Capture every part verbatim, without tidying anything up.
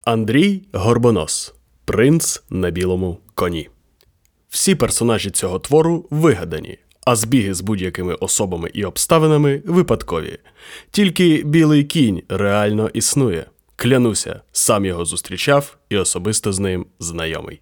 Андрій Горбонос. Принц на білому коні. Всі персонажі цього твору вигадані, а збіги з будь-якими особами і обставинами випадкові. Тільки білий кінь реально існує. Клянуся, сам його зустрічав і особисто з ним знайомий.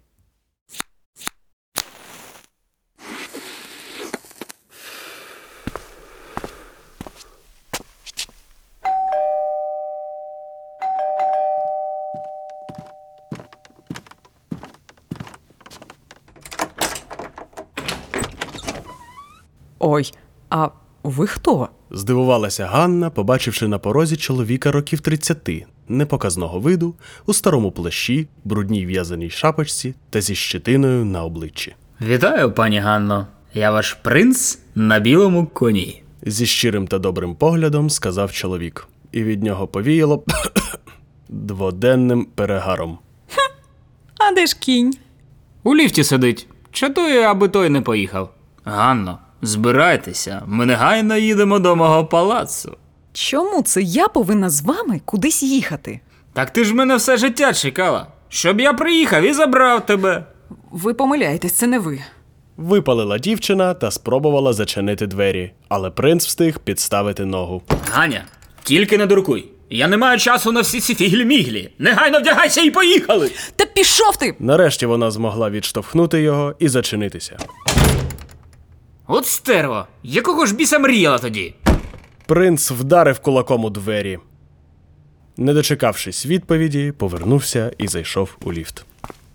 Ой, а ви хто? Здивувалася Ганна, побачивши на порозі чоловіка років тридцяти, непоказного виду, у старому плащі, брудній в'язаній шапочці та зі щетиною на обличчі. Вітаю, пані Ганно. Я ваш принц на білому коні. Зі щирим та добрим поглядом сказав чоловік, і від нього повіяло дводенним перегаром. А де ж кінь? У ліфті сидить. Чатує, аби той не поїхав. Ганно, збирайтеся, ми негайно їдемо до мого палацу. Чому це я повинна з вами кудись їхати? Так ти ж мене все життя чекала, щоб я приїхав і забрав тебе. Ви помиляєтесь, це не ви. Випалила дівчина та спробувала зачинити двері, але принц встиг підставити ногу. Ганя, тільки не дуркуй. Я не маю часу на всі ці фіглі-міглі. Негайно вдягайся і поїхали! Та пішов ти! Нарешті вона змогла відштовхнути його і зачинитися. От стерво, якого ж біса мріяла тоді? Принц вдарив кулаком у двері. Не дочекавшись відповіді, повернувся і зайшов у ліфт.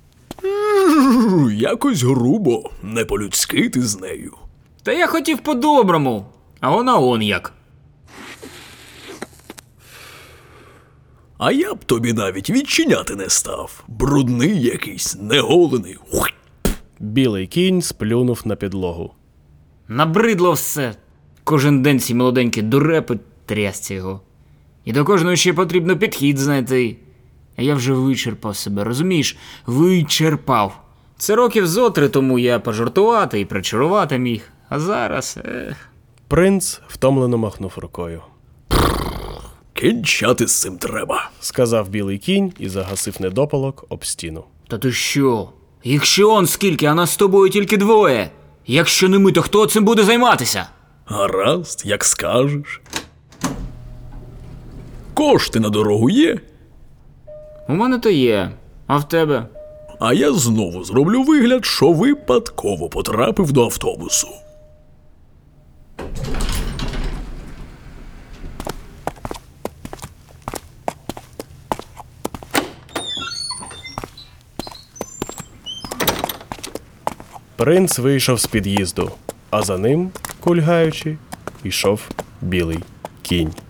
Якось грубо, не по-людськи ти з нею. Та я хотів по-доброму, а вона он як. А я б тобі навіть відчиняти не став. Брудний якийсь, неголений. Білий кінь сплюнув на підлогу. Набридло все. Кожен день ці молоденькі дурепи, трясці його. І до кожного ще потрібно підхід знайти. А я вже вичерпав себе, розумієш? Вичерпав. Це років зо три тому я пожартувати і причарувати міг. А зараз, ех. Принц втомлено махнув рукою. Кінчати з цим треба. Сказав білий кінь і загасив недопалок об стіну. Та ти що? Якщо он скільки, а нас з тобою тільки двоє. Якщо не ми, то хто цим буде займатися? Гаразд, як скажеш. Кошти на дорогу є? У мене то є, а в тебе? А я знову зроблю вигляд, що випадково потрапив до автобусу. Принц вийшов з під'їзду, а за ним, кульгаючи, йшов білий кінь.